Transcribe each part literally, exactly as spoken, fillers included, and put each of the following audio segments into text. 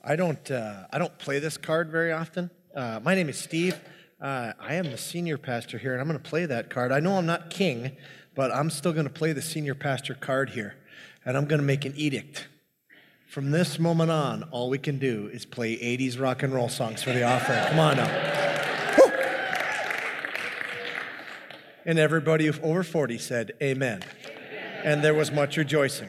I don't, uh, I don't play this card very often. Uh, my name is Steve. Uh, I am the senior pastor here, and I'm going to play that card. I know I'm not king, but I'm still going to play the senior pastor card here, and I'm going to make an edict. From this moment on, all we can do is play eighties rock and roll songs for the offering. Come on now. Woo! And everybody over forty said, amen. Amen. And there was much rejoicing.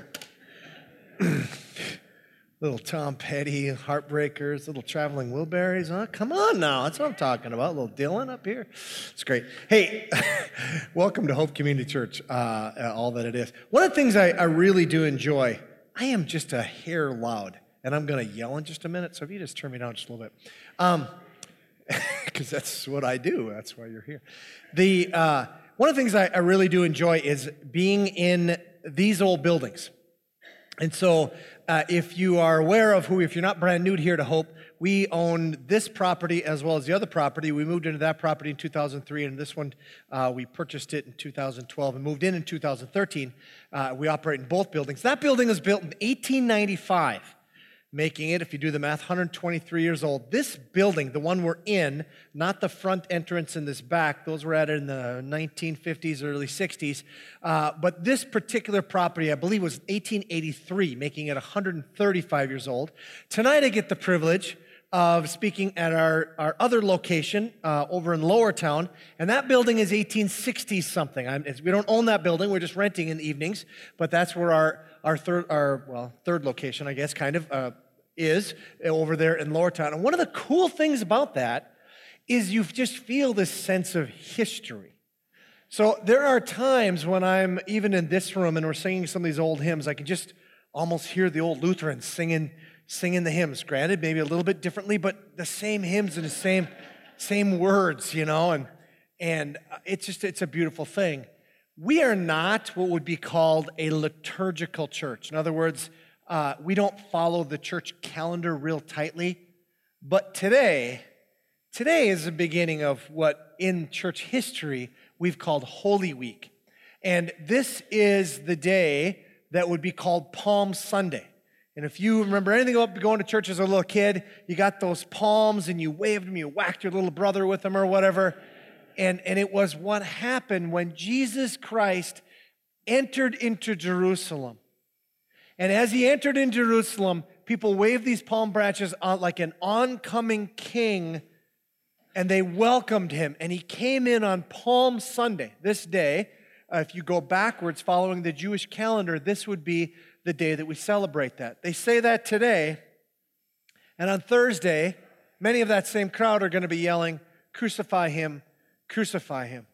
Little Tom Petty, Heartbreakers, little Traveling Wilburys, huh? Come on now, that's what I'm talking about. Little Dylan up here. It's great. Hey, welcome to Hope Community Church, uh, all that it is. One of the things I, I really do enjoy, I am just a hair loud, and I'm going to yell in just a minute, so if you just turn me down just a little bit. Um, because that's what I do. That's why you're here. The uh, one of the things I, I really do enjoy is being in these old buildings. And so uh, if you are aware of who, if you're not brand new here to Hope, we own this property as well as the other property. We moved into that property in two thousand three, and this one, uh, we purchased it in two thousand twelve and moved in in two thousand thirteen. Uh, we operate in both buildings. That building was built in eighteen ninety-five, making it, if you do the math, one hundred twenty-three years old. This building, the one we're in, not the front entrance in this back, those were added in the nineteen fifties, early sixties, uh, but this particular property, I believe, was eighteen eighty-three, making it one hundred thirty-five years old. Tonight I get the privilege of speaking at our, our other location uh, over in Lower Town, and that building is eighteen sixty-something. We don't own that building, we're just renting in the evenings, but that's where our, our, third, our well, third location, I guess, kind of, uh, is over there in Lower Town. And one of the cool things about that is you just feel this sense of history. So there are times when I'm even in this room and we're singing some of these old hymns, I can just almost hear the old Lutherans singing singing the hymns. Granted, maybe a little bit differently, but the same hymns and the same same words, you know, and and it's just it's a beautiful thing. We are not what would be called a liturgical church. In other words, Uh, we don't follow the church calendar real tightly, but today, today is the beginning of what in church history we've called Holy Week. And this is the day that would be called Palm Sunday. And if you remember anything about going to church as a little kid, you got those palms and you waved them, you whacked your little brother with them or whatever. And, and it was what happened when Jesus Christ entered into Jerusalem. And as he entered in Jerusalem, people waved these palm branches on like an oncoming king, and they welcomed him. And he came in on Palm Sunday. This day, uh, if you go backwards following the Jewish calendar, this would be the day that we celebrate that. They say that today, and on Thursday, many of that same crowd are going to be yelling, "Crucify him, crucify him."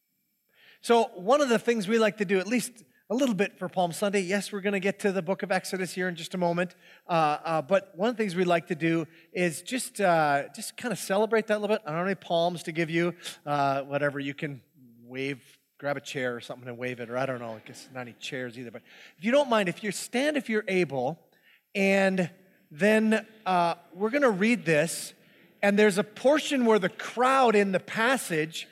So one of the things we like to do, at least a little bit for Palm Sunday. Yes, we're going to get to the book of Exodus here in just a moment. Uh, uh, but one of the things we like to do is just uh, just kind of celebrate that a little bit. I don't have any palms to give you. Uh, whatever, you can wave, grab a chair or something and wave it. Or I don't know, I guess not any chairs either. But if you don't mind, if you stand if you're able, and then uh, we're going to read this. And there's a portion where the crowd in the passage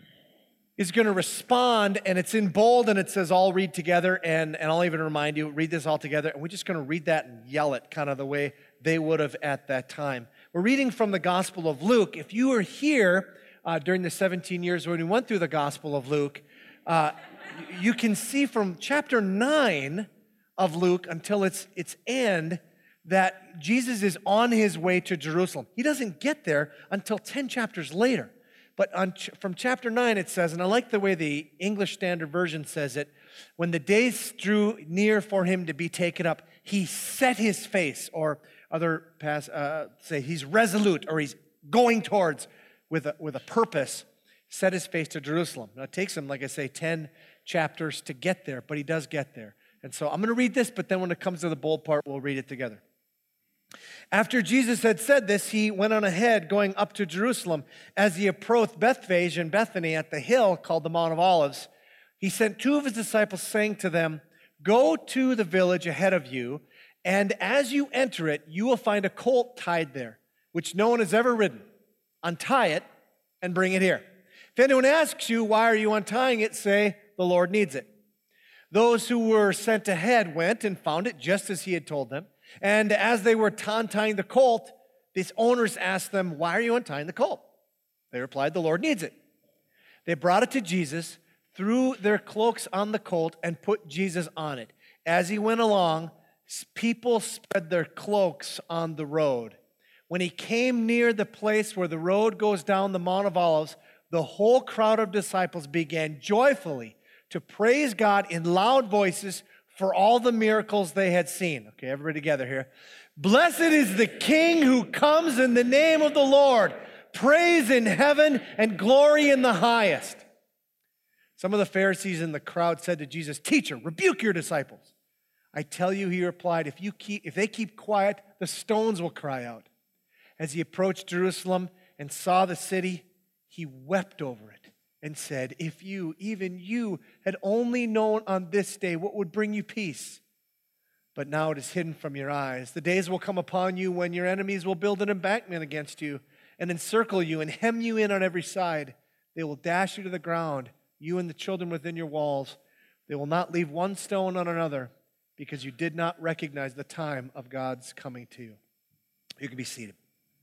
is going to respond, and it's in bold, and it says, all read together, and, and I'll even remind you, read this all together, and we're just going to read that and yell it kind of the way they would have at that time. We're reading from the Gospel of Luke. If you were here uh, during the seventeen years when we went through the Gospel of Luke, uh, you can see from chapter nine of Luke until its, its end that Jesus is on his way to Jerusalem. He doesn't get there until ten chapters later. But on, from chapter nine it says, and I like the way the English Standard Version says it, when the days drew near for him to be taken up, he set his face, or other pass, uh, say he's resolute, or he's going towards with a, with a purpose, set his face to Jerusalem. Now it takes him, like I say, ten chapters to get there, but he does get there. And so I'm going to read this, but then when it comes to the bold part, we'll read it together. After Jesus had said this, he went on ahead, going up to Jerusalem. As he approached Bethphage and Bethany at the hill called the Mount of Olives, he sent two of his disciples, saying to them, "Go to the village ahead of you, and as you enter it, you will find a colt tied there, which no one has ever ridden. Untie it and bring it here. If anyone asks you, 'Why are you untying it?' say, 'The Lord needs it.'" Those who were sent ahead went and found it just as he had told them. And as they were untying the colt, these owners asked them, why are you untying the colt? They replied, the Lord needs it. They brought it to Jesus, threw their cloaks on the colt, and put Jesus on it. As he went along, people spread their cloaks on the road. When he came near the place where the road goes down the Mount of Olives, the whole crowd of disciples began joyfully to praise God in loud voices for all the miracles they had seen. Okay, everybody together here. Blessed is the King who comes in the name of the Lord. Praise in heaven and glory in the highest. Some of the Pharisees in the crowd said to Jesus, Teacher, rebuke your disciples. I tell you, he replied, if you keep, if they keep quiet, the stones will cry out. As he approached Jerusalem and saw the city, he wept over it and said, if you, even you, had only known on this day what would bring you peace. But now it is hidden from your eyes. The days will come upon you when your enemies will build an embankment against you and encircle you and hem you in on every side. They will dash you to the ground, you and the children within your walls. They will not leave one stone on another because you did not recognize the time of God's coming to you. You can be seated.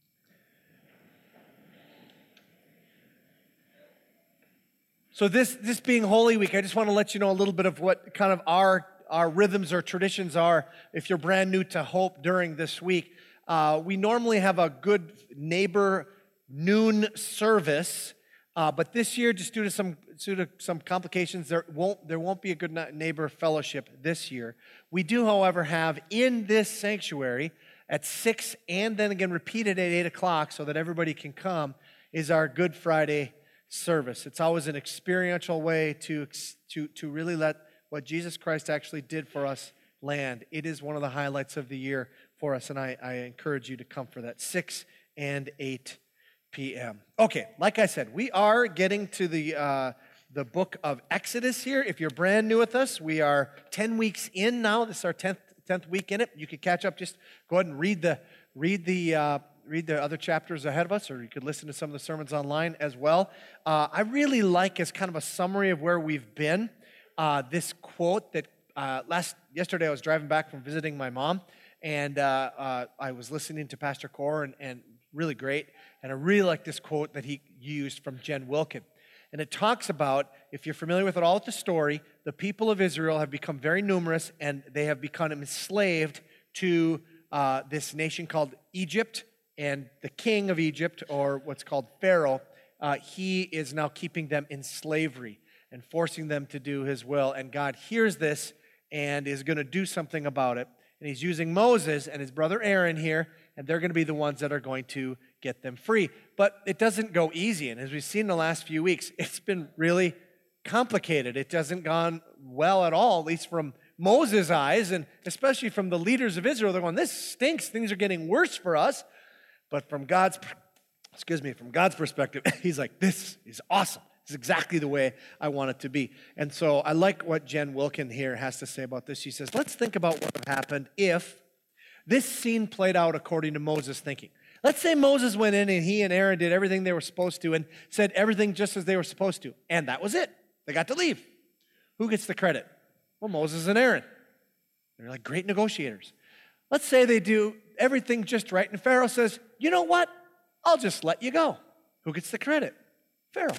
So this, this being Holy Week, I just want to let you know a little bit of what kind of our, our rhythms or traditions are if you're brand new to Hope during this week. Uh, we normally have a good neighbor noon service, uh, but this year, just due to some due to some complications, there won't there won't be a good neighbor fellowship this year. We do, however, have in this sanctuary at six and then again repeated at eight o'clock so that everybody can come is our Good Friday service. It's always an experiential way to, to, to really let what Jesus Christ actually did for us land. It is one of the highlights of the year for us, and I, I encourage you to come for that, six and eight p.m. Okay, like I said, we are getting to the, uh, the book of Exodus here. If you're brand new with us, we are ten weeks in now. This is our tenth, tenth week in it. You could catch up, just go ahead and read the, read the, uh, read the other chapters ahead of us, or you could listen to some of the sermons online as well. Uh, I really like, as kind of a summary of where we've been, uh, this quote that uh, last yesterday I was driving back from visiting my mom, and uh, uh, I was listening to Pastor Core, and, and really great, and I really like this quote that he used from Jen Wilkin. And it talks about, if you're familiar with it all with the story, the people of Israel have become very numerous, and they have become enslaved to uh, this nation called Egypt. And the king of Egypt, or what's called Pharaoh, uh, he is now keeping them in slavery and forcing them to do his will. And God hears this and is going to do something about it. And he's using Moses and his brother Aaron here, and they're going to be the ones that are going to get them free. But it doesn't go easy. And as we've seen in the last few weeks, it's been really complicated. It hasn't gone well at all, at least from Moses' eyes, and especially from the leaders of Israel. They're going, this stinks. Things are getting worse for us. But from God's, excuse me, from God's perspective, he's like, this is awesome. This is exactly the way I want it to be. And so I like what Jen Wilkin here has to say about this. She says, let's think about what would have happened if this scene played out according to Moses' thinking. Let's say Moses went in and he and Aaron did everything they were supposed to and said everything just as they were supposed to. And that was it. They got to leave. Who gets the credit? Well, Moses and Aaron. They're like great negotiators. Let's say they do everything just right, and Pharaoh says, you know what? I'll just let you go. Who gets the credit? Pharaoh.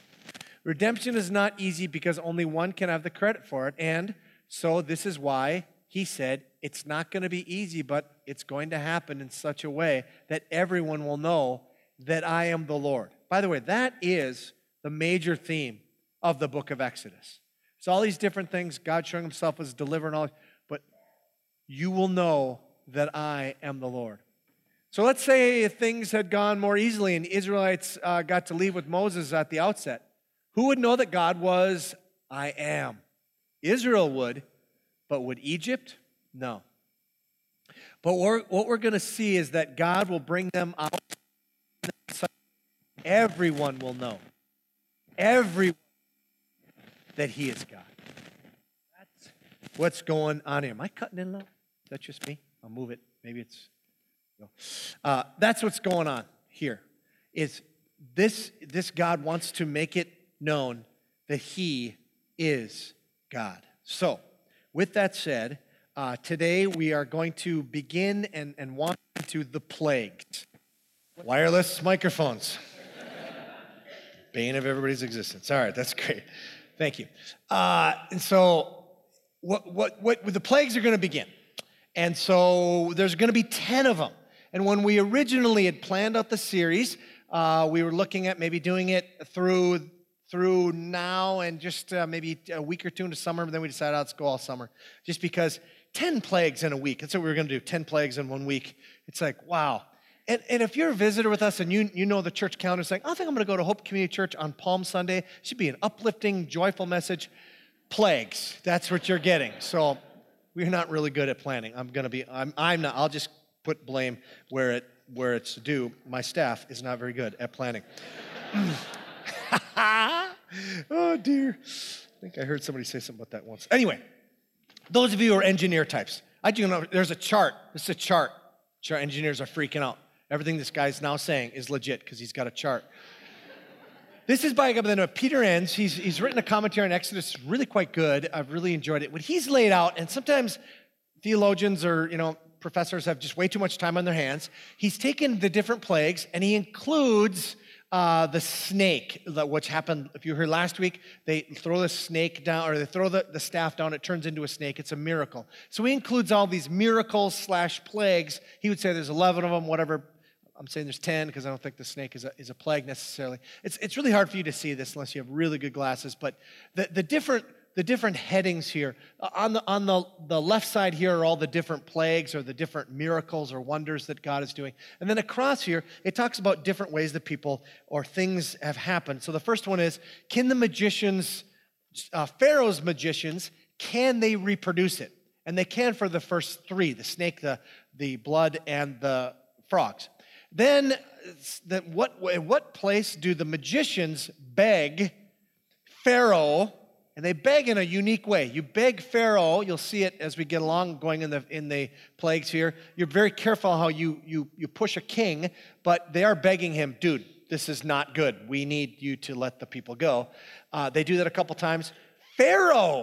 Redemption is not easy because only one can have the credit for it, and so this is why he said it's not going to be easy, but it's going to happen in such a way that everyone will know that I am the Lord. By the way, that is the major theme of the book of Exodus. It's all these different things, God showing himself as deliverer and all, but you will know that I am the Lord. So let's say if things had gone more easily and the Israelites uh, got to leave with Moses at the outset. Who would know that God was, I am? Israel would, but would Egypt? No. But we're, what we're going to see is that God will bring them out. Everyone will know. Everyone that he is God. That's what's going on here. Am I cutting in low? Is that just me? I'll move it. Maybe it's, uh, that's what's going on here. Is this, this God wants to make it known that he is God. So, with that said, Uh, today we are going to begin and, and walk into the plagues. Wireless microphones. Bane of everybody's existence. All right, that's great. Thank you. Uh, and so what, what, what, the plagues are going to begin. And so there's going to be ten of them. And when we originally had planned out the series, uh, we were looking at maybe doing it through through now and just uh, maybe a week or two into summer, but then we decided, oh, let's go all summer. Just because ten plagues in a week, that's what we were going to do, ten plagues in one week. It's like, wow. And, and if you're a visitor with us and you, you know the church calendar, it's like, I think I'm going to go to Hope Community Church on Palm Sunday. It should be an uplifting, joyful message. Plagues, that's what you're getting. So we're not really good at planning. I'm going to be, I'm, I'm not, I'll just put blame where it where it's due. My staff is not very good at planning. Oh, dear. I think I heard somebody say something about that once. Anyway, those of you who are engineer types, I do know there's a chart. This is a chart. Our engineers are freaking out. Everything this guy's now saying is legit because he's got a chart. This is by a guy by the name of Peter Enns. He's, he's written a commentary on Exodus, really quite good. I've really enjoyed it. What he's laid out, and sometimes theologians or, you know, professors have just way too much time on their hands. He's taken the different plagues, and he includes uh, the snake, which happened, if you heard last week, they throw the snake down, or they throw the, the staff down, it turns into a snake. It's a miracle. So he includes all these miracles slash plagues. He would say there's eleven of them, whatever. I'm saying there's ten because I don't think the snake is a, is a plague necessarily. It's, it's really hard for you to see this unless you have really good glasses, but the, the different the different headings here. On the on the, the left side here are all the different plagues or the different miracles or wonders that God is doing. And then across here, it talks about different ways that people or things have happened. So the first one is, can the magicians, uh, Pharaoh's magicians, can they reproduce it? And they can for the first three, the snake, the, the blood, and the frogs. Then, the, what, in what place do the magicians beg Pharaoh? And they beg in a unique way. You beg Pharaoh, you'll see it as we get along going in the in the plagues here. You're very careful how you you you push a king, but they are begging him, dude, this is not good. We need you to let the people go. Uh, they do that a couple times. Pharaoh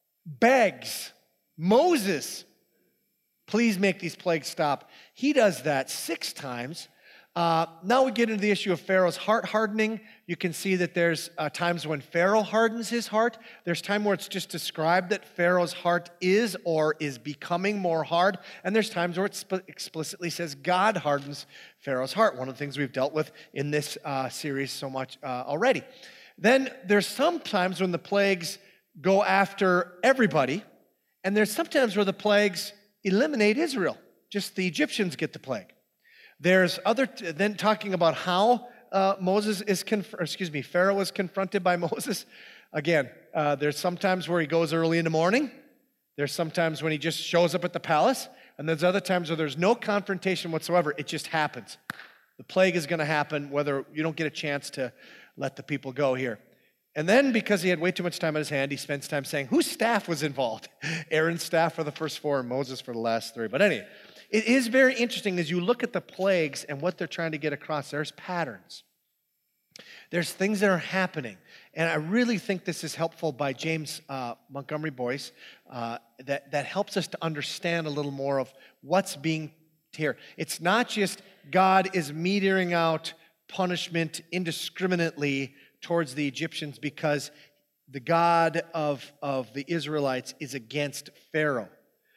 begs Moses, please make these plagues stop. He does that six times. Uh, now we get into the issue of Pharaoh's heart hardening. You can see that there's uh, times when Pharaoh hardens his heart. There's time where it's just described that Pharaoh's heart is or is becoming more hard. And there's times where it sp- explicitly says God hardens Pharaoh's heart, one of the things we've dealt with in this uh, series so much uh, already. Then there's some times when the plagues go after everybody. And there's sometimes where the plagues eliminate Israel. Just the Egyptians get the plague. There's other, t- then talking about how uh, Moses is, conf- or excuse me, Pharaoh is confronted by Moses. Again, uh, there's sometimes where he goes early in the morning. There's sometimes when he just shows up at the palace. And there's other times where there's no confrontation whatsoever. It just happens. The plague is going to happen whether you don't get a chance to let the people go here. And then because he had way too much time on his hand, he spends time saying whose staff was involved. Aaron's staff for the first four and Moses for the last three. But anyway, it is very interesting as you look at the plagues and what they're trying to get across. There's patterns. There's things that are happening. And I really think this is helpful by James uh, Montgomery Boyce uh, that, that helps us to understand a little more of what's being here. It's not just God is metering out punishment indiscriminately towards the Egyptians because the God of, of the Israelites is against Pharaoh.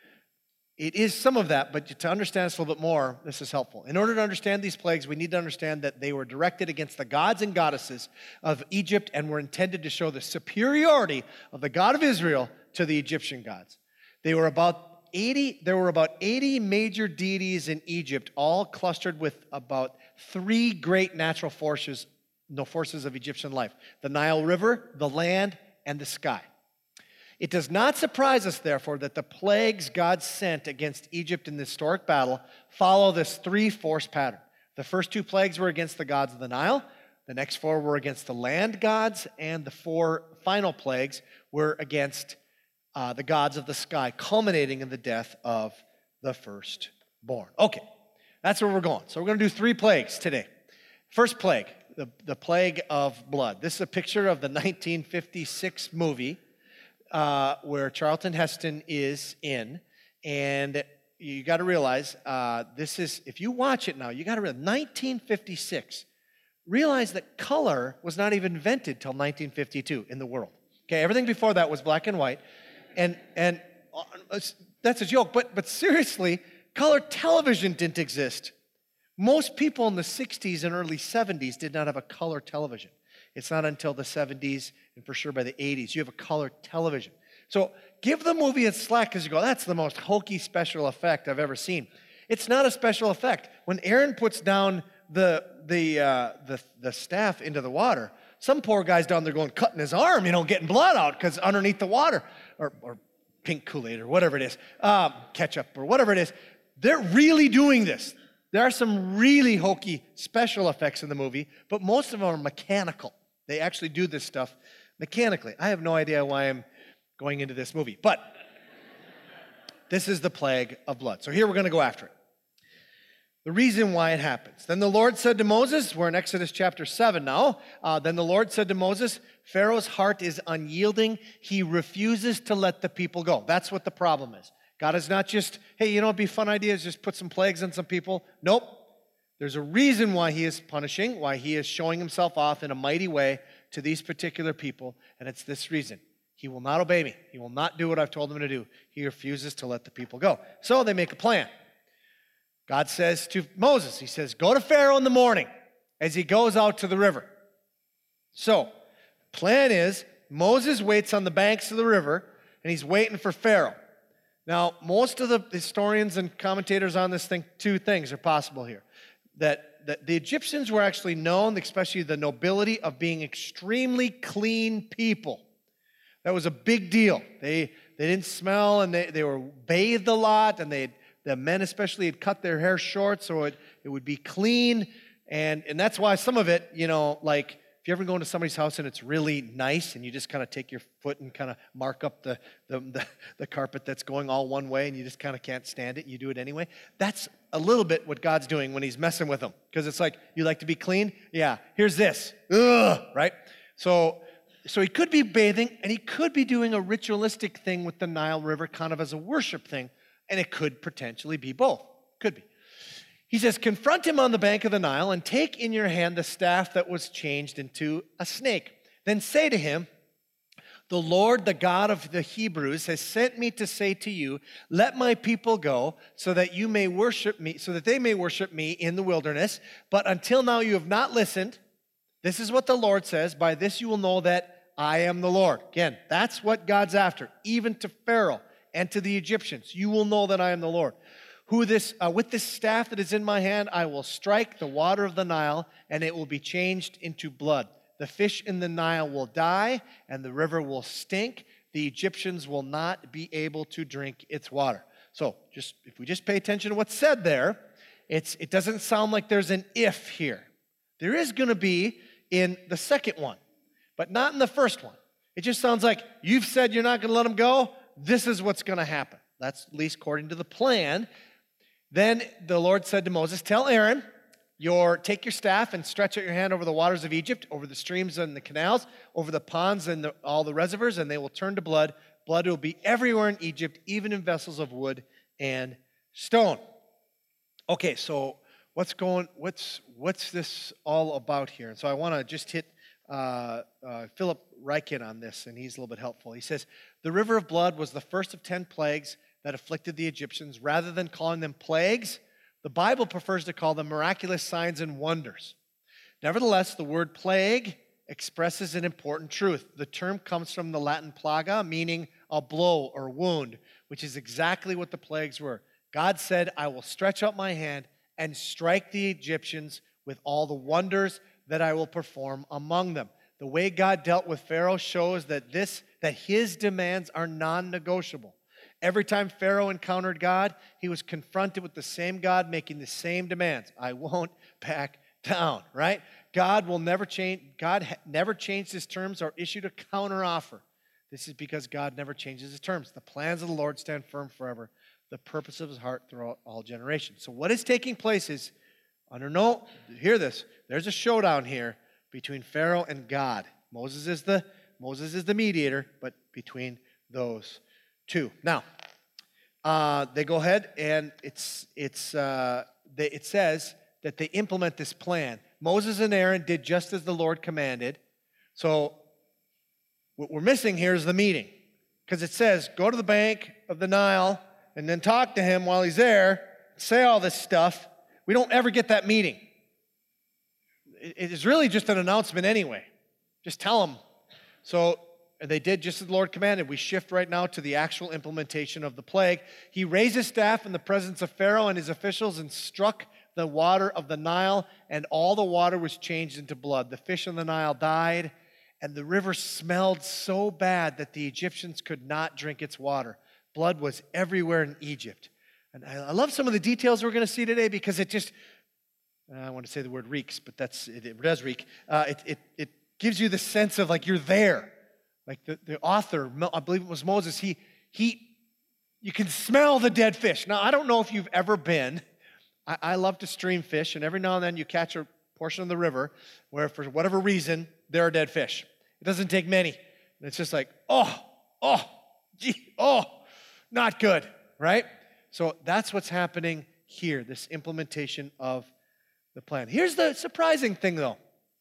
It is some of that, but to understand this a little bit more, this is helpful. In order to understand these plagues, we need to understand that they were directed against the gods and goddesses of Egypt and were intended to show the superiority of the God of Israel to the Egyptian gods. They were about eighty, there were about eighty major deities in Egypt, all clustered with about three great natural forces, no forces of Egyptian life: the Nile River, the land, and the sky. It does not surprise us, therefore, that the plagues God sent against Egypt in this historic battle follow this three-force pattern. The first two plagues were against the gods of the Nile. The next four were against the land gods. And the four final plagues were against uh, the gods of the sky, culminating in the death of the firstborn. Okay, that's where we're going. So we're going to do three plagues today. First plague, the, the plague of blood. This is a picture of the nineteen fifty-six movie Uh, where Charlton Heston is in, And you got to realize uh, this is, if you watch it now, you got to realize nineteen fifty-six. Realize that color was not even invented till nineteen fifty-two in the world. Okay, everything before that was black and white. And and uh, that's a joke, but but seriously, color television didn't exist. Most people in the sixties and early seventies did not have a color television. It's not until the seventies and for sure by the eighties you have a color television. So give the movie its slack because you go, that's the most hokey special effect I've ever seen. It's not a special effect. When Aaron puts down the the uh, the the staff into the water, some poor guy's down there going cutting his arm, you know, getting blood out because underneath the water, or or pink Kool-Aid or whatever it is, um, ketchup or whatever it is, they're really doing this. There are some really hokey special effects in the movie, but most of them are mechanical. They actually do this stuff mechanically. I have no idea why I'm going into this movie, but this is the plague of blood. So here we're going to go after it. The reason why it happens. Then the Lord said to Moses, we're in Exodus chapter seven now. Uh, then the Lord said to Moses, Pharaoh's heart is unyielding. He refuses to let the people go. That's what the problem is. God is not just, hey, you know, it'd be a fun idea, is just put some plagues on some people. Nope. There's a reason why he is punishing, why he is showing himself off in a mighty way to these particular people, and it's this reason. He will not obey me. He will not do what I've told him to do. He refuses to let the people go. So they make a plan. God says to Moses, he says, go to Pharaoh in the morning as he goes out to the river. So, plan is, Moses waits on the banks of the river, and he's waiting for Pharaoh. Now, most of the historians and commentators on this think two things are possible here. That, that the Egyptians were actually known, especially the nobility, of being extremely clean people. That was a big deal. They, they didn't smell, and they, they were bathed a lot, and they the men especially had cut their hair short so it, it would be clean. And, and that's why some of it, you know, like if you ever go into somebody's house and it's really nice and you just kind of take your foot and kind of mark up the, the, the, the carpet that's going all one way and you just kind of can't stand it, you do it anyway. That's a little bit what God's doing when he's messing with them. Because it's like, you like to be clean? Yeah, here's this. Ugh, right? So, so he could be bathing and he could be doing a ritualistic thing with the Nile River kind of as a worship thing. And it could potentially be both. Could be. He says, confront him on the bank of the Nile and take in your hand the staff that was changed into a snake. Then say to him, the Lord, the God of the Hebrews, has sent me to say to you, let my people go so that you may worship me, so that they may worship me in the wilderness. But until now you have not listened. This is what the Lord says. By this you will know that I am the Lord. Again, that's what God's after, even to Pharaoh and to the Egyptians. You will know that I am the Lord. Who this, uh, with this staff that is in my hand, I will strike the water of the Nile, and it will be changed into blood. The fish in the Nile will die, and the river will stink. The Egyptians will not be able to drink its water. So, just if we just pay attention to what's said there, it's, it doesn't sound like there's an if here. There is going to be in the second one, but not in the first one. It just sounds like you've said you're not going to let them go. This is what's going to happen. That's at least according to the plan. Then the Lord said to Moses, tell Aaron, your, take your staff and stretch out your hand over the waters of Egypt, over the streams and the canals, over the ponds and the, all the reservoirs, and they will turn to blood. Blood will be everywhere in Egypt, even in vessels of wood and stone. Okay, so what's going, what's, what's this all about here? And so I want to just hit uh, uh, Philip Ryken on this, and he's a little bit helpful. He says, the river of blood was the first of ten plagues that afflicted the Egyptians. Rather than calling them plagues, the Bible prefers to call them miraculous signs and wonders. Nevertheless, the word plague expresses an important truth. The term comes from the Latin plaga, meaning a blow or wound, which is exactly what the plagues were. God said, I will stretch out my hand and strike the Egyptians with all the wonders that I will perform among them. The way God dealt with Pharaoh shows that this, that his demands are non-negotiable. Every time Pharaoh encountered God, he was confronted with the same God making the same demands. I won't back down, right? God will never change. God ha- never changed his terms or issued a counteroffer. This is because God never changes his terms. The plans of the Lord stand firm forever. The purpose of his heart throughout all generations. So what is taking place is, under no, hear this, there's a showdown here between Pharaoh and God. Moses is the, Moses is the mediator, but between those two. Now, uh, they go ahead and it's, it's, uh, they, it says that they implement this plan. Moses and Aaron did just as the Lord commanded. So what we're missing here is the meeting. Because it says, go to the bank of the Nile and then talk to him while he's there, say all this stuff. We don't ever get that meeting. It is really just an announcement anyway. Just tell him. So they did just as the Lord commanded. We shift right now to the actual implementation of the plague. He raised his staff in the presence of Pharaoh and his officials and struck the water of the Nile, and all the water was changed into blood. The fish in the Nile died, and the river smelled so bad that the Egyptians could not drink its water. Blood was everywhere in Egypt. And I love some of the details we're going to see today because it just, I want to say the word reeks, but that's it, it does reek. Uh, it, it, it gives you the sense of like you're there. Like the, the author, I believe it was Moses, he, he, you can smell the dead fish. Now, I don't know if you've ever been. I, I love to stream fish, and every now and then you catch a portion of the river where for whatever reason, there are dead fish. It doesn't take many. And it's just like, oh, oh, gee, oh, not good, right? So that's what's happening here, this implementation of the plan. Here's the surprising thing, though.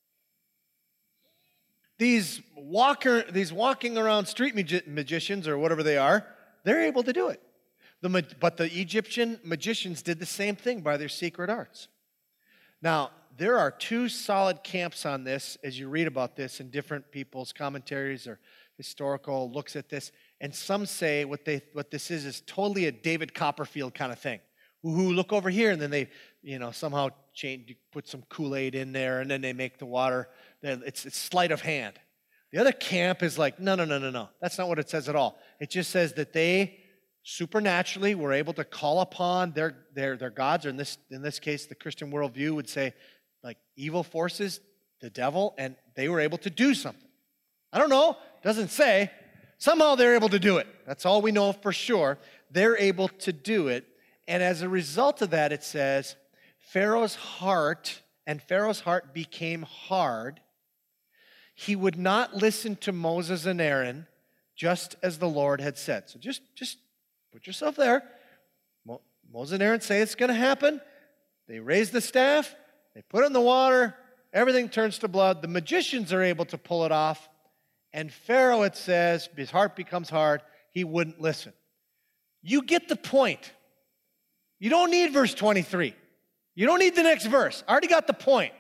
These walker, these walking around street magi- magicians or whatever they are, they're able to do it. The, but the Egyptian magicians did the same thing by their secret arts. Now, there are two solid camps on this as you read about this in different people's commentaries or historical looks at this. And some say what they what this is is totally a David Copperfield kind of thing. Who look over here, and then they, you know, somehow change, put some Kool-Aid in there, and then they make the water. It's, it's sleight of hand. The other camp is like, no, no, no, no, no. That's not what it says at all. It just says that they supernaturally were able to call upon their their their gods, or in this in this case, the Christian worldview would say, like evil forces, the devil, and they were able to do something. I don't know. Doesn't say. Somehow they're able to do it. That's all we know for sure. They're able to do it. And as a result of that, it says, Pharaoh's heart, and Pharaoh's heart became hard. He would not listen to Moses and Aaron, just as the Lord had said. So just, just put yourself there. Mo- Moses and Aaron say it's going to happen. They raise the staff. They put it in the water. Everything turns to blood. The magicians are able to pull it off. And Pharaoh, it says, his heart becomes hard. He wouldn't listen. You get the point. You don't need verse twenty-three. You don't need the next verse. I already got the point.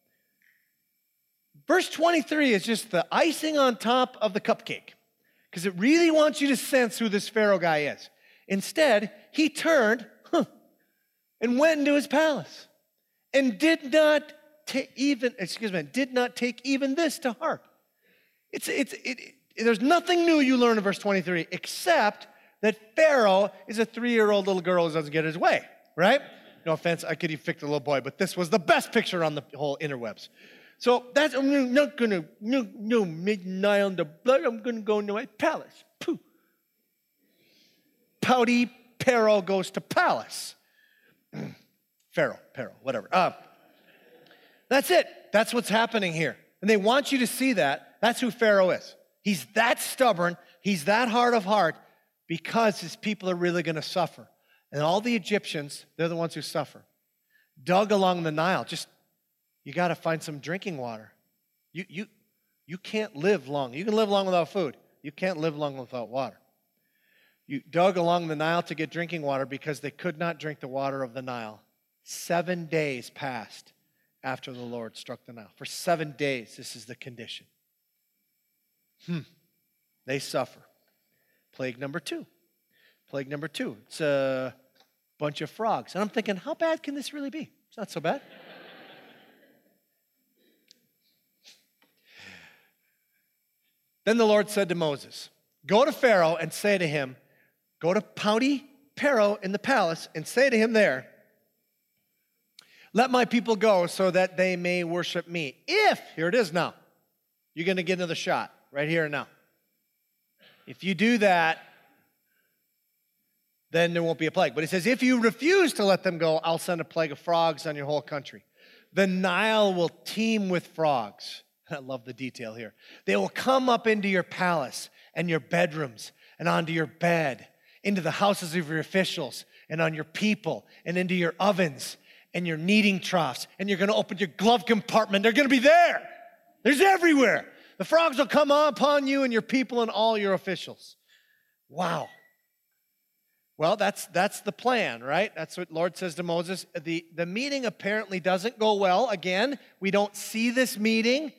Verse twenty-three is just the icing on top of the cupcake because it really wants you to sense who this Pharaoh guy is. Instead, he turned huh, and went into his palace and did not take even, excuse me, did not take even this to heart. It's, it's, it, it, there's nothing new you learn in verse twenty-three except that Pharaoh is a three-year-old little girl who doesn't get his way, right? No offense, I could have picked a little boy, but this was the best picture on the whole interwebs. So that's, I'm not going to, no, no, midnight on the blood, I'm going to go into my palace. Pooh. Pouty Pharaoh goes to palace. Pharaoh, Pharaoh, whatever. Uh, that's it. That's what's happening here. And they want you to see that. That's who Pharaoh is. He's that stubborn. He's that hard of heart because his people are really going to suffer. And all the Egyptians, they're the ones who suffer. Dug along the Nile. Just, you got to find some drinking water. You, you, you can't live long. You can live long without food. You can't live long without water. You dug along the Nile to get drinking water because they could not drink the water of the Nile. Seven days passed after the Lord struck the Nile. For seven days, this is the condition. Hmm. They suffer. Plague number two. Plague number two. It's a bunch of frogs. And I'm thinking, how bad can this really be? It's not so bad. Then the Lord said to Moses, go to Pharaoh and say to him, go to Pouty Pharaoh in the palace and say to him there, let my people go so that they may worship me. If, here it is now, you're going to get another shot right here and now. If you do that, then there won't be a plague. But it says, if you refuse to let them go, I'll send a plague of frogs on your whole country. The Nile will teem with frogs. I love the detail here. They will come up into your palace and your bedrooms and onto your bed into the houses of your officials and on your people and into your ovens and your kneading troughs. And you're going to open your glove compartment. They're going to be there. There's everywhere. The frogs will come upon you and your people and all your officials. Wow. Well, that's that's the plan, right? That's what Lord says to Moses. The, the meeting apparently doesn't go well. Again, we don't see this meeting.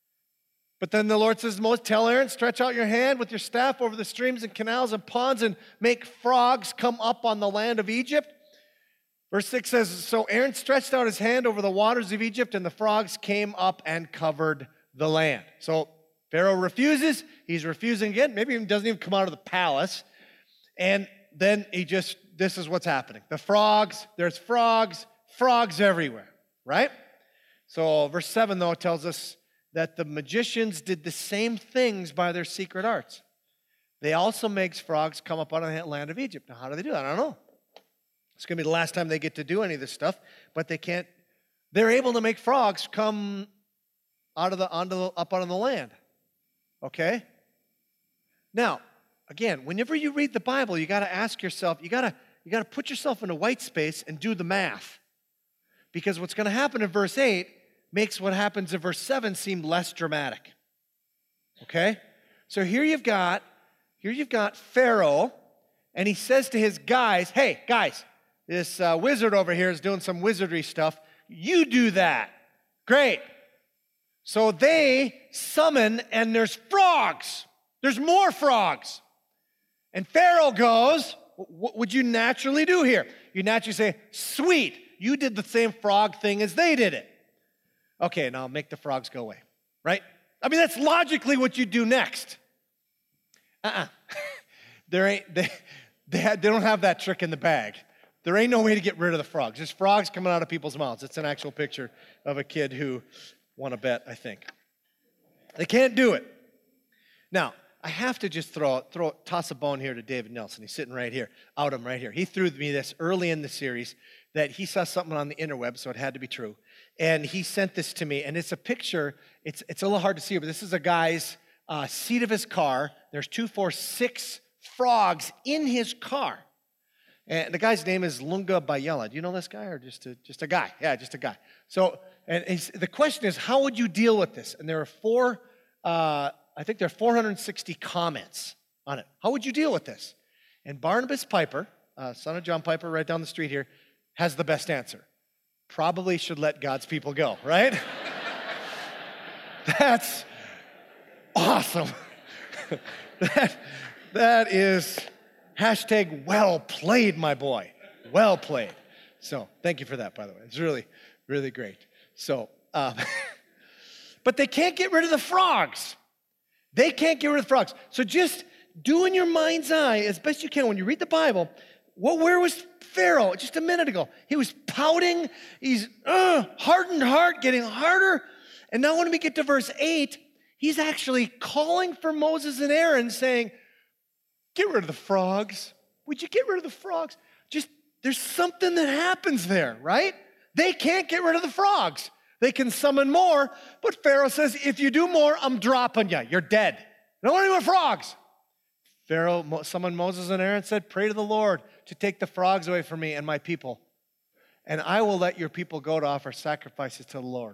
But then the Lord says to Moses, tell Aaron, stretch out your hand with your staff over the streams and canals and ponds and make frogs come up on the land of Egypt. Verse six says, so Aaron stretched out his hand over the waters of Egypt, and the frogs came up and covered the land. So Pharaoh refuses. He's refusing again. Maybe he doesn't even come out of the palace. And then he just, this is what's happening. The frogs, there's frogs, frogs everywhere, right? So verse seven, though, tells us that the magicians did the same things by their secret arts. They also makes frogs come up out of the land of Egypt. Now, how do they do that? I don't know. It's going to be the last time they get to do any of this stuff, but they can't. They're able to make frogs come out of the, onto the, up out of the land, okay? Now, again, whenever you read the Bible, you got to ask yourself, you got to you got to put yourself in a white space and do the math. Because what's going to happen in verse eight makes what happens in verse seven seem less dramatic. Okay? So here you've got here you've got Pharaoh, and he says to his guys, "Hey, guys, this uh, wizard over here is doing some wizardry stuff. You do that." Great. So they summon, and there's frogs. There's more frogs. And Pharaoh goes, what would you naturally do here? You naturally say, sweet, you did the same frog thing as they did it. Okay, now make the frogs go away, right? I mean, that's logically what you do next. Uh-uh. there ain't, they, they, had, they don't have that trick in the bag. There ain't no way to get rid of the frogs. There's frogs coming out of people's mouths. It's an actual picture of a kid who won a bet, I think. They can't do it. Now, I have to just throw, throw, toss a bone here to David Nelson. He's sitting right here, out him right here. He threw me this early in the series that he saw something on the interweb, so it had to be true. And he sent this to me, and it's a picture. It's, it's a little hard to see, but this is a guy's uh, seat of his car. There's two, four, six frogs in his car. And the guy's name is Lunga Bayela. Do you know this guy, or just a, just a guy? Yeah, just a guy. So, and he's, the question is, how would you deal with this? And there are four... Uh, I think there are four hundred sixty comments on it. How would you deal with this? And Barnabas Piper, uh, son of John Piper, right down the street here, has the best answer. Probably should let God's people go, right? That's awesome. that, that is hashtag well played, my boy. Well played. So thank you for that, by the way. It's really, really great. So, um, but they can't get rid of the frogs. They can't get rid of the frogs. So just do in your mind's eye, as best you can, when you read the Bible, what, where was Pharaoh just a minute ago? He was pouting. He's uh, hardened heart, getting harder. And now when we get to verse eight, he's actually calling for Moses and Aaron, saying, get rid of the frogs. Would you get rid of the frogs? Just, there's something that happens there, right? They can't get rid of the frogs. They can summon more, but Pharaoh says, if you do more, I'm dropping you. You're dead. I don't want any more frogs. Pharaoh summoned Moses and Aaron, said, pray to the Lord to take the frogs away from me and my people, and I will let your people go to offer sacrifices to the Lord.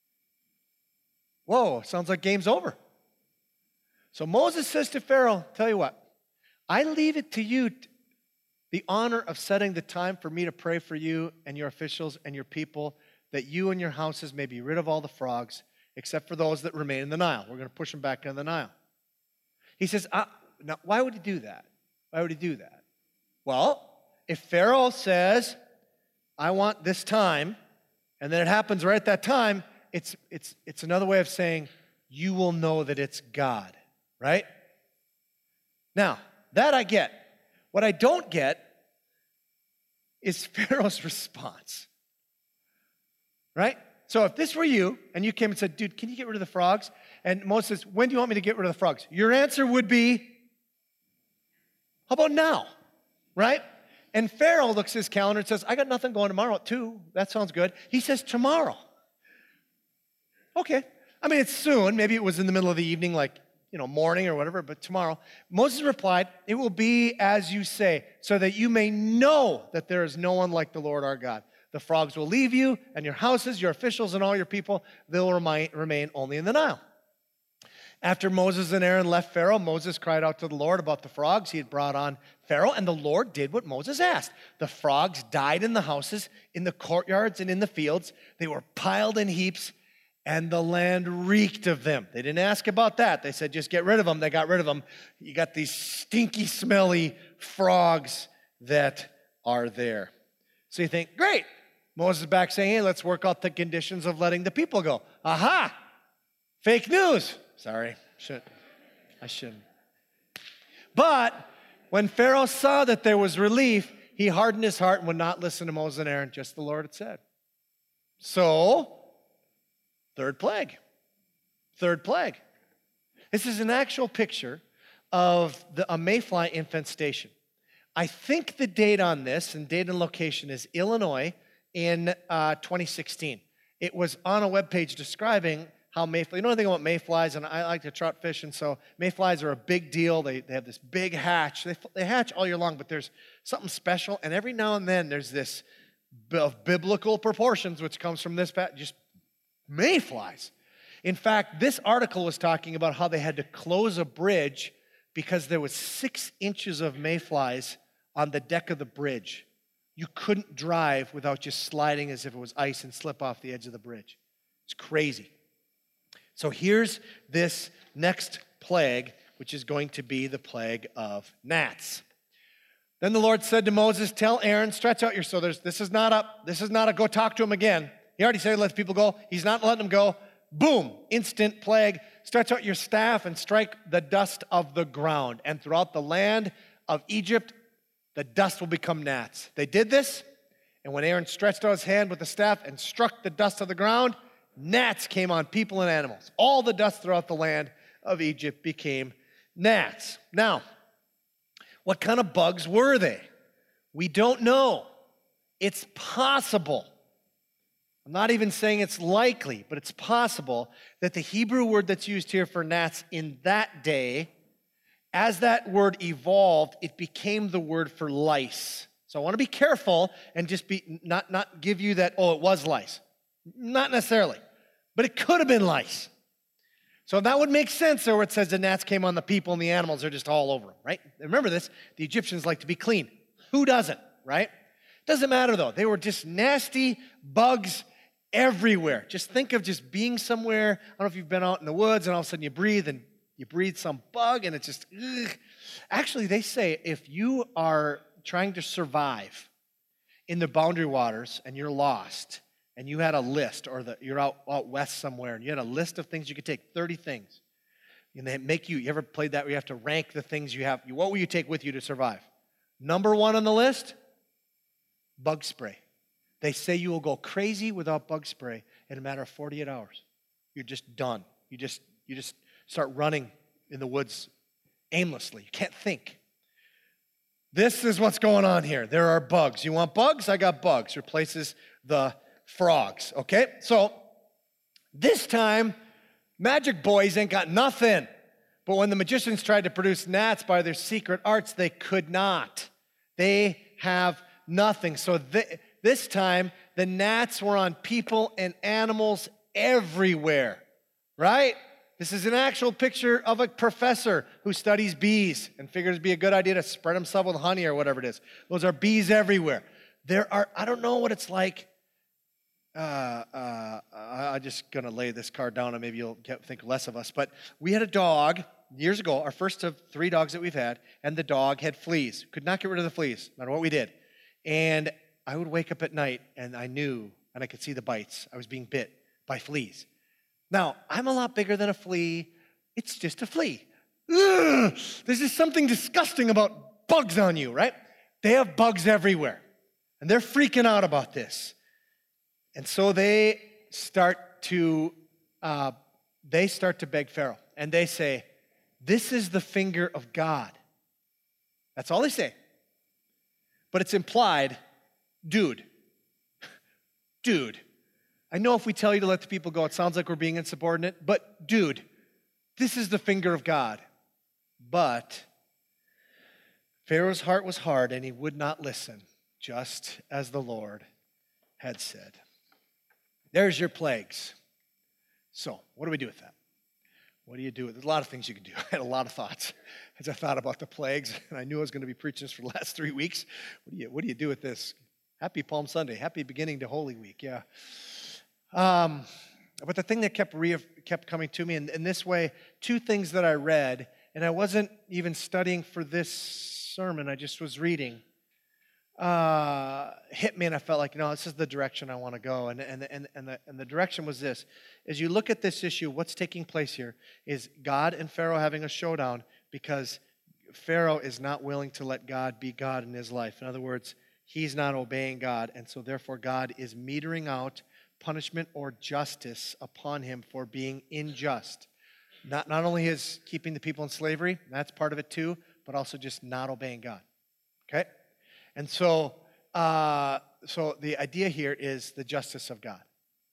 Whoa, sounds like game's over. So Moses says to Pharaoh, tell you what, I leave it to you the honor of setting the time for me to pray for you and your officials and your people, that you and your houses may be rid of all the frogs, except for those that remain in the Nile. We're going to push them back into the Nile. He says, uh, now, why would he do that? Why would he do that? Well, if Pharaoh says, I want this time, and then it happens right at that time, it's, it's, it's another way of saying, you will know that it's God, right? Now, that I get. What I don't get is Pharaoh's response. Right? So if this were you, and you came and said, dude, can you get rid of the frogs? And Moses says, when do you want me to get rid of the frogs? Your answer would be, how about now? Right? And Pharaoh looks at his calendar and says, I got nothing going tomorrow at two. That sounds good. He says, tomorrow. Okay. I mean, it's soon. Maybe it was in the middle of the evening, like you know, morning or whatever, but tomorrow. Moses replied, it will be as you say, so that you may know that there is no one like the Lord our God. The frogs will leave you, and your houses, your officials, and all your people, they will remain, remain only in the Nile. After Moses and Aaron left Pharaoh, Moses cried out to the Lord about the frogs he had brought on Pharaoh, and the Lord did what Moses asked. The frogs died in the houses, in the courtyards, and in the fields. They were piled in heaps, and the land reeked of them. They didn't ask about that. They said, just get rid of them. They got rid of them. You got these stinky, smelly frogs that are there. So you think, great. Moses is back saying, hey, let's work out the conditions of letting the people go. Aha! Fake news. Sorry, shouldn't. I shouldn't. But when Pharaoh saw that there was relief, he hardened his heart and would not listen to Moses and Aaron, just the Lord had said. So, third plague. Third plague. This is an actual picture of the, a mayfly infestation. I think the date on this and date and location is Illinois in uh, twenty sixteen. It was on a webpage describing how mayflies, you know anything about mayflies, and I like to trout fish, and so mayflies are a big deal. They, they have this big hatch. They, they hatch all year long, but there's something special, and every now and then there's this of biblical proportions, which comes from this, just mayflies. In fact, this article was talking about how they had to close a bridge because there was six inches of mayflies on the deck of the bridge. You couldn't drive without just sliding as if it was ice and slip off the edge of the bridge. It's crazy. So here's this next plague, which is going to be the plague of gnats. Then the Lord said to Moses, tell Aaron, stretch out your shoulders. This is not a, this is not a go talk to him again. He already said let the people go. He's not letting them go. Boom, instant plague. Stretch out your staff and strike the dust of the ground. And throughout the land of Egypt, the dust will become gnats. They did this, and when Aaron stretched out his hand with the staff and struck the dust of the ground, gnats came on people and animals. All the dust throughout the land of Egypt became gnats. Now, what kind of bugs were they? We don't know. It's possible. I'm not even saying it's likely, but it's possible that the Hebrew word that's used here for gnats in that day, as that word evolved, it became the word for lice. So I want to be careful and just be not, not give you that, oh, it was lice. Not necessarily. But it could have been lice. So that would make sense there where it says the gnats came on the people and the animals are just all over them, right? Remember this, the Egyptians like to be clean. Who doesn't, right? Doesn't matter though. They were just nasty bugs everywhere. Just think of just being somewhere. I don't know if you've been out in the woods and all of a sudden you breathe and you breathe some bug and it's just, ugh. Actually, they say if you are trying to survive in the boundary waters and you're lost, and you had a list, or the, you're out, out west somewhere, and you had a list of things you could take, thirty things. And they make you, you ever played that where you have to rank the things you have? What will you take with you to survive? Number one on the list, bug spray. They say you will go crazy without bug spray in a matter of forty-eight hours. You're just done. You just, you just start running in the woods aimlessly. You can't think. This is what's going on here. There are bugs. You want bugs? I got bugs. Replaces the frogs, okay? So this time, magic boys ain't got nothing. But when the magicians tried to produce gnats by their secret arts, they could not. They have nothing. So th- this time, the gnats were on people and animals everywhere, right? This is an actual picture of a professor who studies bees and figures it'd be a good idea to spread himself with honey or whatever it is. Those are bees everywhere. There are, I don't know what it's like. Uh, uh, I'm just going to lay this card down and maybe you'll get, think less of us. But we had a dog years ago, our first of three dogs that we've had, and the dog had fleas. Could not get rid of the fleas, no matter what we did. And I would wake up at night and I knew, and I could see the bites. I was being bit by fleas. Now, I'm a lot bigger than a flea. It's just a flea. Ugh, there's just something disgusting about bugs on you, right? They have bugs everywhere. And they're freaking out about this. And so they start to uh, they start to beg Pharaoh, and they say, "This is the finger of God." That's all they say. But it's implied, dude, dude. I know if we tell you to let the people go, it sounds like we're being insubordinate. But dude, This is the finger of God. But Pharaoh's heart was hard, and he would not listen, just as the Lord had said. There's your plagues. So, what do we do with that? What do you do? There's a lot of things you can do. I had a lot of thoughts as I thought about the plagues, and I knew I was going to be preaching this for the last three weeks. What do you, what do, you do with this? Happy Palm Sunday. Happy beginning to Holy Week, yeah. Um, but the thing that kept re- kept coming to me, in, in this way, two things that I read, and I wasn't even studying for this sermon, I just was reading, uh, hit me, and I felt like, you know, this is the direction I want to go. And, and, and, and, the, and the direction was this. As you look at this issue, what's taking place here is God and Pharaoh having a showdown because Pharaoh is not willing to let God be God in his life. In other words, he's not obeying God, and so therefore God is metering out punishment or justice upon him for being unjust. Not, not only is keeping the people in slavery, that's part of it too, but also just not obeying God. Okay? And so, uh, so the idea here is the justice of God.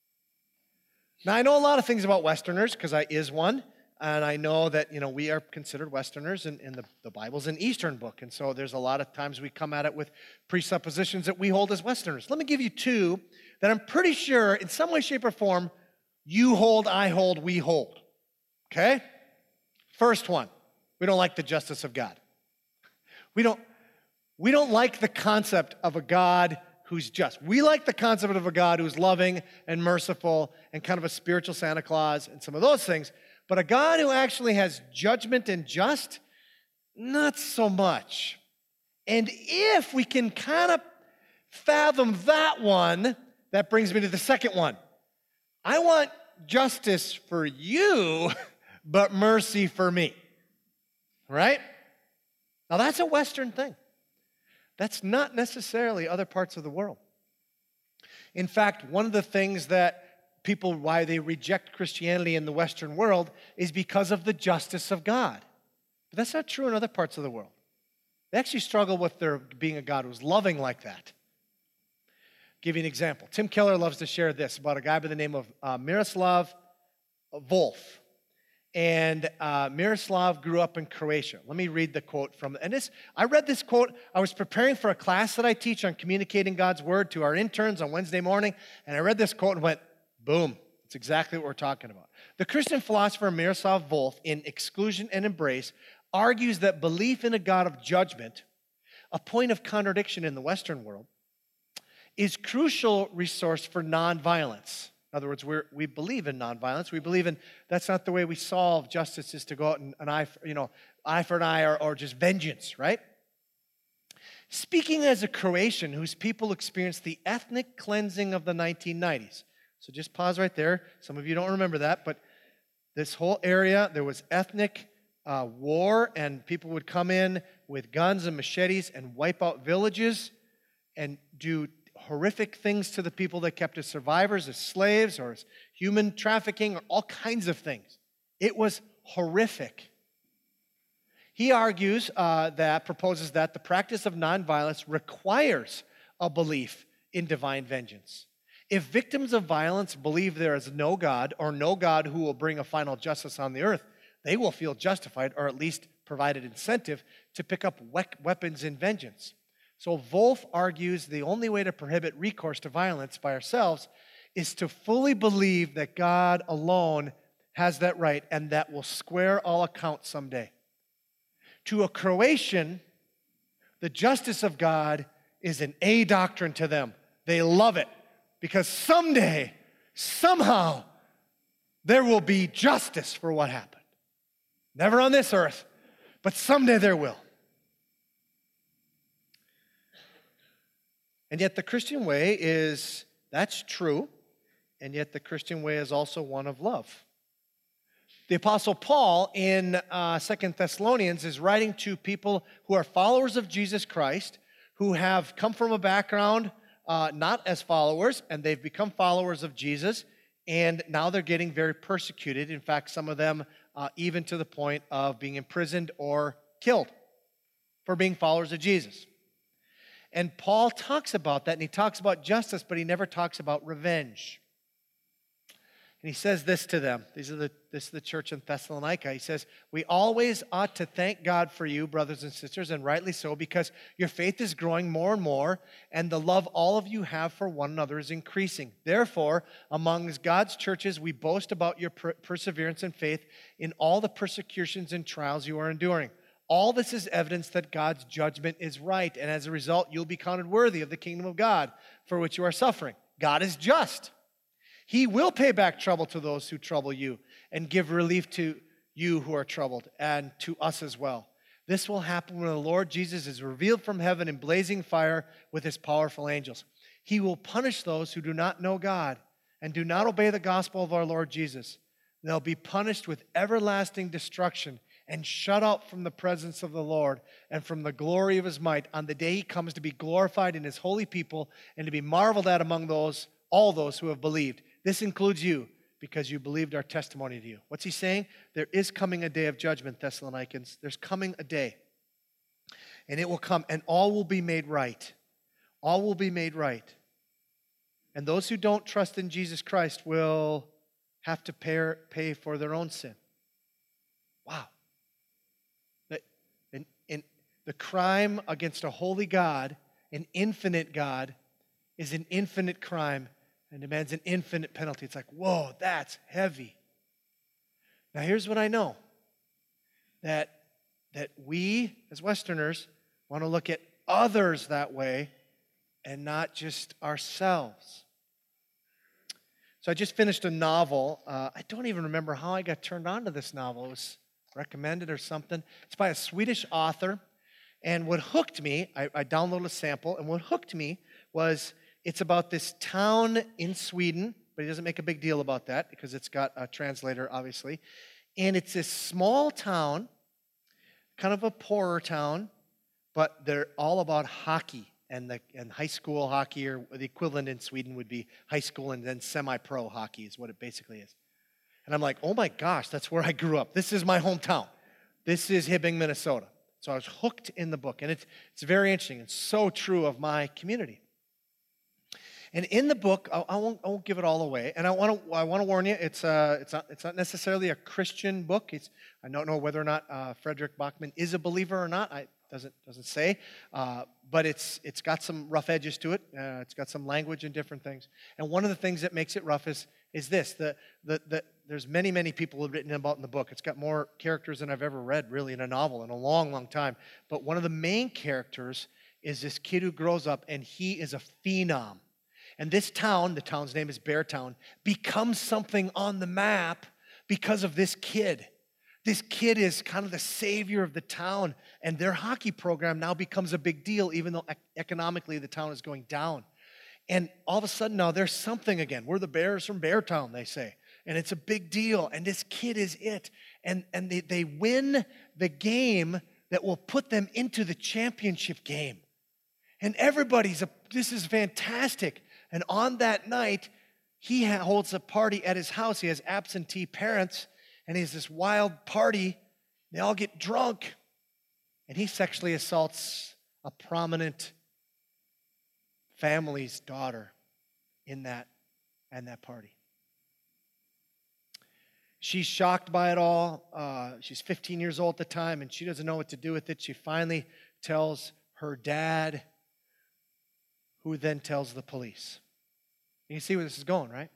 Now, I know a lot of things about Westerners because I is one, and I know that, you know, we are considered Westerners, and, and the, the Bible's an Eastern book, and so there's a lot of times we come at it with presuppositions that we hold as Westerners. Let me give you two that I'm pretty sure, in some way, shape, or form, you hold, I hold, we hold. Okay? First one, we don't like the justice of God. We don't, we don't like the concept of a God who's just. We like the concept of a God who's loving and merciful and kind of a spiritual Santa Claus and some of those things. But a God who actually has judgment and just, not so much. And if we can kind of fathom that one, that brings me to the second one. I want justice for you, but mercy for me. Right? Now that's a Western thing. That's not necessarily other parts of the world. In fact, one of the things that people, why they reject Christianity in the Western world is because of the justice of God. But that's not true in other parts of the world. They actually struggle with there being a God who's loving like that. I'll give you an example. Tim Keller loves to share this about a guy by the name of uh, Miroslav Volf. And uh, Miroslav grew up in Croatia. Let me read the quote from, and this, I read this quote, I was preparing for a class that I teach on communicating God's word to our interns on Wednesday morning, and I read this quote and went, boom, it's exactly what we're talking about. The Christian philosopher Miroslav Volf, in Exclusion and Embrace, argues that belief in a God of judgment, a point of contradiction in the Western world, is crucial resource for nonviolence. In other words, we're, we believe in nonviolence. We believe in that's not the way we solve justice is to go out and an eye for, you know, eye for an eye or, or just vengeance, right? Speaking as a Croatian whose people experienced the ethnic cleansing of the nineteen nineties. So just pause right there. Some of you don't remember that, but this whole area, there was ethnic uh, war, and people would come in with guns and machetes and wipe out villages and do horrific things to the people that kept as survivors, as slaves, or as human trafficking, or all kinds of things. It was horrific. He argues uh, that, proposes that the practice of nonviolence requires a belief in divine vengeance. If victims of violence believe there is no God, or no God who will bring a final justice on the earth, they will feel justified, or at least provided incentive, to pick up we- weapons in vengeance. So Volf argues the only way to prohibit recourse to violence by ourselves is to fully believe that God alone has that right and that will square all accounts someday. To a Croatian, the justice of God is an A doctrine to them. They love it because someday, somehow, there will be justice for what happened. Never on this earth, but someday there will. And yet the Christian way is, that's true, and yet the Christian way is also one of love. The Apostle Paul in uh, Second Thessalonians is writing to people who are followers of Jesus Christ, who have come from a background uh, not as followers, and they've become followers of Jesus, and now they're getting very persecuted. In fact, some of them uh, even to the point of being imprisoned or killed for being followers of Jesus. And Paul talks about that, and he talks about justice, but he never talks about revenge. And he says this to them. These are the, this is the church in Thessalonica. He says, we always ought to thank God for you, brothers and sisters, and rightly so, because your faith is growing more and more, and the love all of you have for one another is increasing. Therefore, among God's churches, we boast about your per- perseverance and faith in all the persecutions and trials you are enduring. All this is evidence that God's judgment is right, and as a result, you'll be counted worthy of the kingdom of God for which you are suffering. God is just. He will pay back trouble to those who trouble you and give relief to you who are troubled and to us as well. This will happen when the Lord Jesus is revealed from heaven in blazing fire with his powerful angels. He will punish those who do not know God and do not obey the gospel of our Lord Jesus. They'll be punished with everlasting destruction and shut out from the presence of the Lord and from the glory of his might on the day he comes to be glorified in his holy people and to be marveled at among those, all those who have believed. This includes you, because you believed our testimony to you. What's he saying? There is coming a day of judgment, Thessalonians. There's coming a day. And it will come, and all will be made right. All will be made right. And those who don't trust in Jesus Christ will have to pay, pay for their own sin. Wow. In, in, the crime against a holy God, an infinite God, is an infinite crime and demands an infinite penalty. It's like, whoa, that's heavy. Now, here's what I know. That, that we, as Westerners, want to look at others that way and not just ourselves. So I just finished a novel. Uh, I don't even remember how I got turned on to this novel. It was recommended or something. It's by a Swedish author. And what hooked me, I, I downloaded a sample, and what hooked me was it's about this town in Sweden, but he doesn't make a big deal about that because it's got a translator, obviously. And it's this small town, kind of a poorer town, but they're all about hockey and the and high school hockey, or the equivalent in Sweden would be high school and then semi-pro hockey is what it basically is. And I'm like, oh my gosh, that's where I grew up. This is my hometown. This is Hibbing, Minnesota. So I was hooked in the book, and it's it's very interesting. It's so true of my community. And in the book, I, I, won't, I won't give it all away. And I want to I want to warn you, it's uh, it's not it's not necessarily a Christian book. It's I don't know whether or not uh, Frederick Bachman is a believer or not. I doesn't doesn't say. Uh, but it's it's got some rough edges to it. Uh, it's got some language and different things. And one of the things that makes it rough is is this: the the the there's many many people who have written about in the book. It's got more characters than I've ever read really in a novel in a long long time. But one of the main characters is this kid who grows up, and he is a phenom. And this town, the town's name is Beartown, becomes something on the map because of this kid. This kid is kind of the savior of the town, and their hockey program now becomes a big deal, even though economically the town is going down. And all of a sudden now there's something again. We're the Bears from Beartown, they say. And it's a big deal, and this kid is it. And, and they, they win the game that will put them into the championship game. And everybody's, a, this is fantastic. And on that night, he holds a party at his house. He has absentee parents, and he has this wild party. They all get drunk, and he sexually assaults a prominent family's daughter in that, and that party. She's shocked by it all. Uh, she's fifteen years old at the time, and she doesn't know what to do with it. She finally tells her dad, who then tells the police. You see where this is going, right?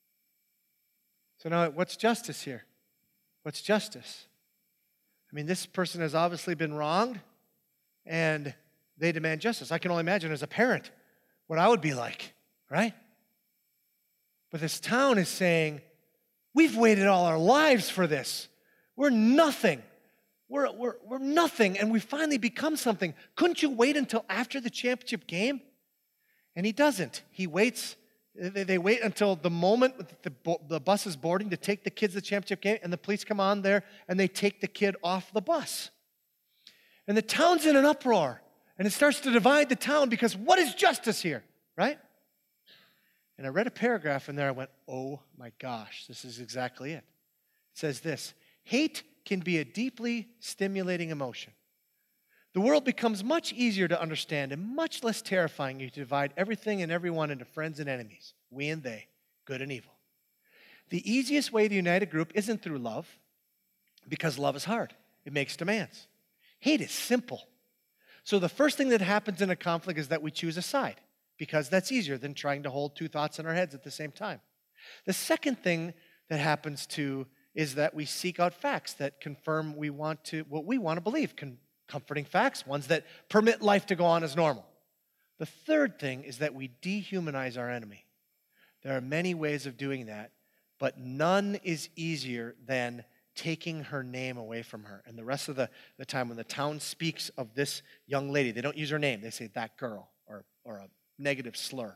So now, what's justice here? What's justice? I mean, this person has obviously been wronged, and they demand justice. I can only imagine as a parent what I would be like, right? But this town is saying, we've waited all our lives for this. We're nothing. We're, we're, we're nothing, and we finally become something. Couldn't you wait until after the championship game? And he doesn't. He waits. They, they wait until the moment the, the bus is boarding to take the kids to the championship game, and the police come on there, and they take the kid off the bus. And the town's in an uproar, and it starts to divide the town because what is justice here, right? And I read a paragraph in there. I went, oh my gosh, this is exactly it. It says this: hate can be a deeply stimulating emotion. The world becomes much easier to understand and much less terrifying if you divide everything and everyone into friends and enemies, we and they, good and evil. The easiest way to unite a group isn't through love, because love is hard. It makes demands. Hate is simple. So the first thing that happens in a conflict is that we choose a side, because that's easier than trying to hold two thoughts in our heads at the same time. The second thing that happens too is that we seek out facts that confirm we want to what we want to believe, con- comforting facts, ones that permit life to go on as normal. The third thing is that we dehumanize our enemy. There are many ways of doing that, but none is easier than taking her name away from her. And the rest of the, the time when the town speaks of this young lady, they don't use her name. They say that girl or, or a negative slur.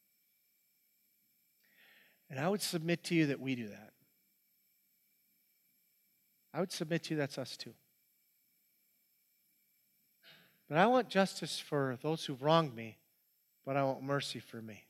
And I would submit to you that we do that. I would submit to you that's us too. But I want justice for those who've wronged me, but I want mercy for me.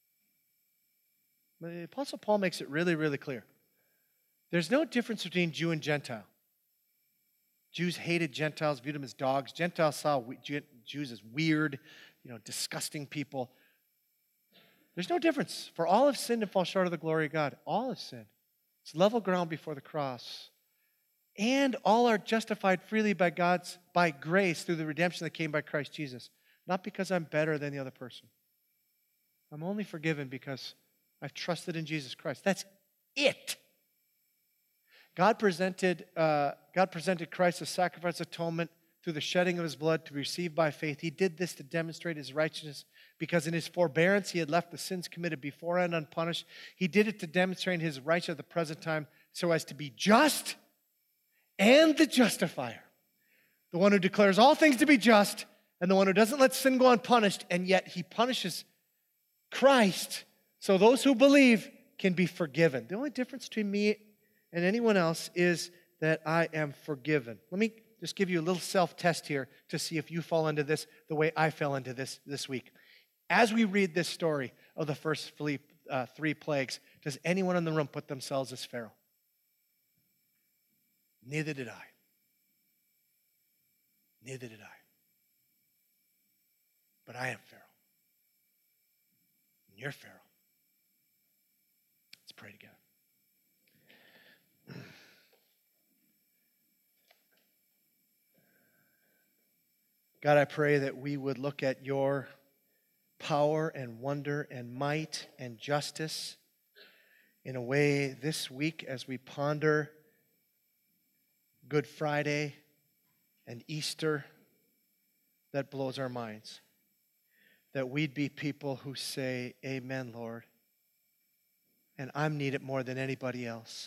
The Apostle Paul makes it really, really clear. There's no difference between Jew and Gentile. Jews hated Gentiles, viewed them as dogs. Gentiles saw Jews as weird, you know, disgusting people. There's no difference. For all have sinned and fall short of the glory of God. All have sinned. It's level ground before the cross. And all are justified freely by God's, by grace through the redemption that came by Christ Jesus. Not because I'm better than the other person. I'm only forgiven because I've trusted in Jesus Christ. That's it. God presented, uh, God presented Christ as sacrifice of atonement through the shedding of his blood to be received by faith. He did this to demonstrate his righteousness because in his forbearance he had left the sins committed beforehand unpunished. He did it to demonstrate his righteousness at the present time so as to be just and the justifier. The one who declares all things to be just and the one who doesn't let sin go unpunished, and yet he punishes Christ so those who believe can be forgiven. The only difference between me and anyone else is that I am forgiven. Let me just give you a little self-test here to see if you fall into this the way I fell into this this week. As we read this story of the first three, uh, three plagues, does anyone in the room put themselves as Pharaoh? Neither did I. Neither did I. But I am Pharaoh. And you're Pharaoh. Let's pray together. God, I pray that we would look at your power and wonder and might and justice in a way this week as we ponder Good Friday and Easter that blows our minds. That we'd be people who say, Amen, Lord. And I'm needed more than anybody else.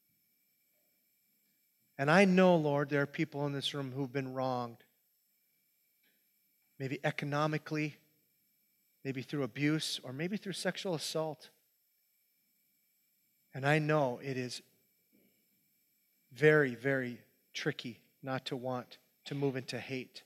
And I know, Lord, there are people in this room who've been wronged. Maybe economically, maybe through abuse, or maybe through sexual assault. And I know it is very, very tricky not to want to move into hate.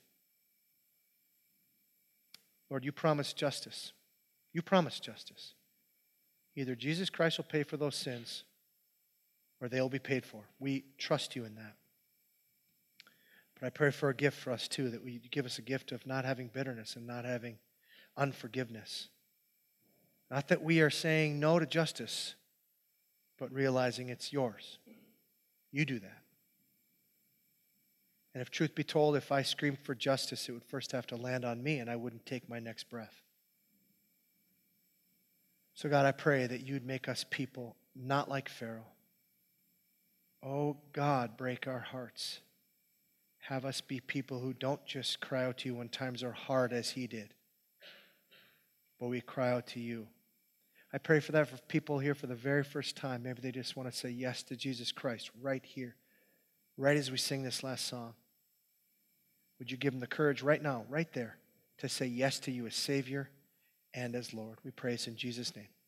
Lord, you promised justice. You promised justice. Either Jesus Christ will pay for those sins, or they'll be paid for. We trust you in that. But I pray for a gift for us too, that we give us a gift of not having bitterness and not having unforgiveness. Not that we are saying no to justice, but realizing it's yours. You do that. And if truth be told, if I screamed for justice, it would first have to land on me and I wouldn't take my next breath. So God, I pray that you'd make us people not like Pharaoh. Oh God, break our hearts. Have us be people who don't just cry out to you when times are hard as he did, but we cry out to you. I pray for that for people here for the very first time. Maybe they just want to say yes to Jesus Christ right here, right as we sing this last song. Would you give them the courage right now, right there, to say yes to you as Savior and as Lord? We praise in Jesus' name.